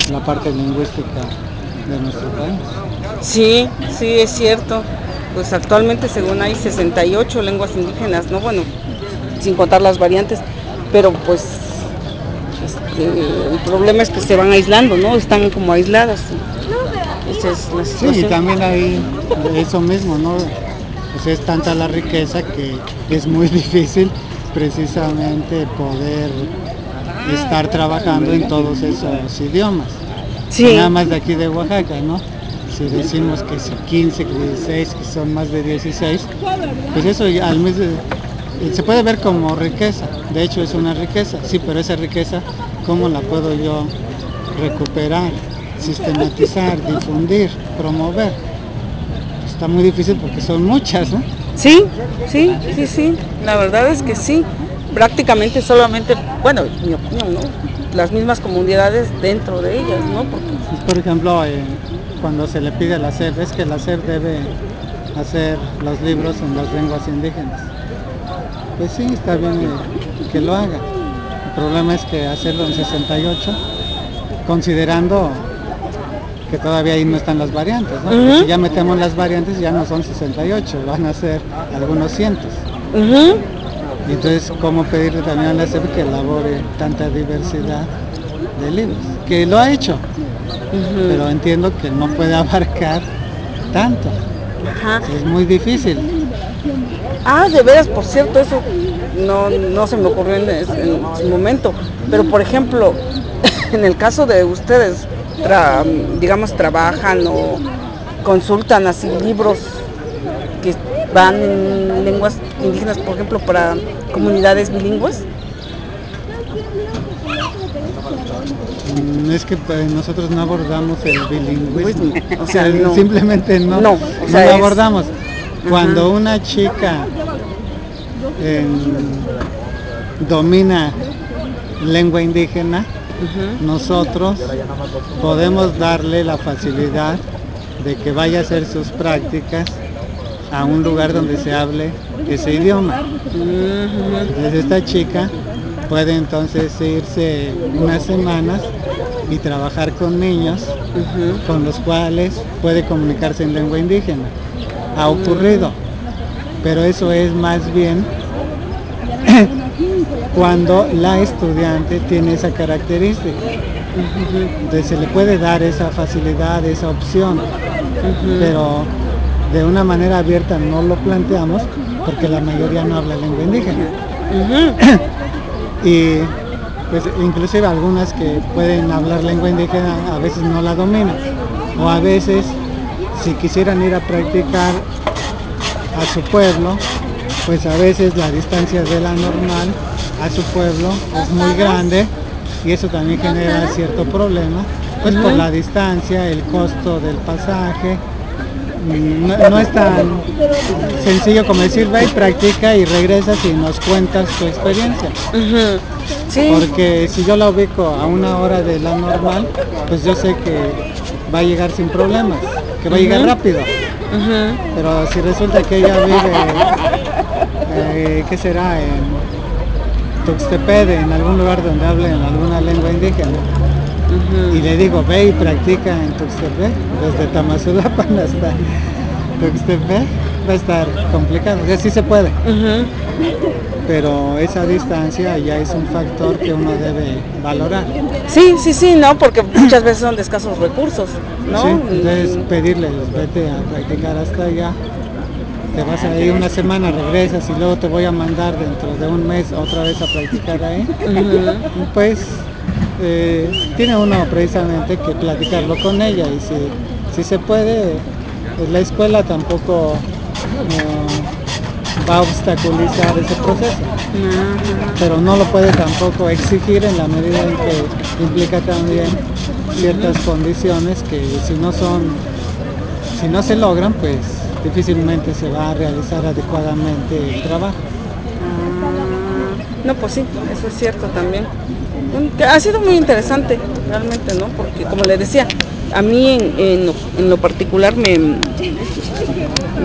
la parte lingüística de nuestro país. Sí, sí, es cierto. Pues actualmente, según hay 68 lenguas indígenas, ¿no? Bueno, sin contar las variantes, pero pues el problema es que se van aislando, ¿no? Están como aisladas. Esa es la Sí, y situación. también hay eso mismo, ¿no? O sea, es tanta la riqueza que es muy difícil precisamente poder estar trabajando en todos esos idiomas. Y Sí, nada más de aquí de Oaxaca, ¿no? Si decimos que si 15, que 16, que son más de 16, pues eso ya al mes se puede ver como riqueza. De hecho es una riqueza, sí, pero esa riqueza, ¿cómo la puedo yo recuperar, sistematizar, difundir, promover? Está muy difícil porque son muchas, ¿no? sí, sí, sí, sí. La verdad es que sí. Prácticamente solamente, bueno, mi opinión, ¿no? Las mismas comunidades dentro de ellas, ¿no? Porque, Por ejemplo, cuando se le pide a la SEP, es que la SEP debe hacer los libros en las lenguas indígenas. Pues sí, está bien que lo haga. El problema es que hacerlo en 68, considerando que todavía ahí no están las variantes, ¿no? Porque si ya metemos las variantes ya no son 68, van a ser algunos cientos. Y entonces, ¿cómo pedirle también a la SEP que elabore tanta diversidad de libros? Que lo ha hecho, pero entiendo que no puede abarcar tanto. ajá. Es muy difícil. Ah, de veras, por cierto, eso no se me ocurrió en su momento. Pero, por ejemplo, en el caso de ustedes, digamos, trabajan o consultan así libros que van en lenguas indígenas, por ejemplo, para comunidades bilingües. Es que nosotros no abordamos el Pues, bilingüismo. o sea, no, Simplemente no, o no sea, lo es, abordamos. ajá, Cuando una chica domina lengua indígena, nosotros podemos darle la facilidad de que vaya a hacer sus prácticas a un lugar donde se hable ese idioma. Entonces esta chica puede entonces irse unas semanas y trabajar con niños con los cuales puede comunicarse en lengua indígena. Ha ocurrido, pero eso es más bien cuando la estudiante tiene esa característica. Entonces se le puede dar esa facilidad, esa opción, pero de una manera abierta no lo planteamos porque la mayoría no habla lengua indígena. Y pues inclusive algunas que pueden hablar lengua indígena a veces no la dominan, o a veces si quisieran ir a practicar a su pueblo, pues a veces la distancia de la normal a su pueblo es muy grande y eso también genera cierto problema, pues por la distancia, el costo del pasaje. No es tan sencillo como decir ve y practica y regresas y nos cuentas tu experiencia. sí, Porque si yo la ubico a una hora de la normal, pues yo sé que va a llegar sin problemas, que va a llegar rápido. Pero si resulta que ella vive, ¿qué será? En Tuxtepec, en algún lugar donde hablen alguna lengua indígena. Y le digo, ve y practica en Tuxtepec, desde Tamazulapan hasta Tuxtepec, va a estar complicado. O sea, sí se puede, pero esa distancia ya es un factor que uno debe valorar. sí, sí, sí, ¿no? Porque muchas veces son de escasos recursos, Sí, ¿no? entonces pedirles, vete a practicar hasta allá, te vas ahí una semana, regresas y luego te voy a mandar dentro de un mes otra vez a practicar ahí, pues tiene uno precisamente que platicarlo con ella y si se puede, pues la escuela tampoco va a obstaculizar ese proceso, pero no lo puede tampoco exigir en la medida en que implica también ciertas condiciones que si no se logran, pues difícilmente se va a realizar adecuadamente el trabajo. No, pues sí, eso es cierto también. Que ha sido muy interesante, realmente, ¿no? Porque, como le decía, a mí en lo particular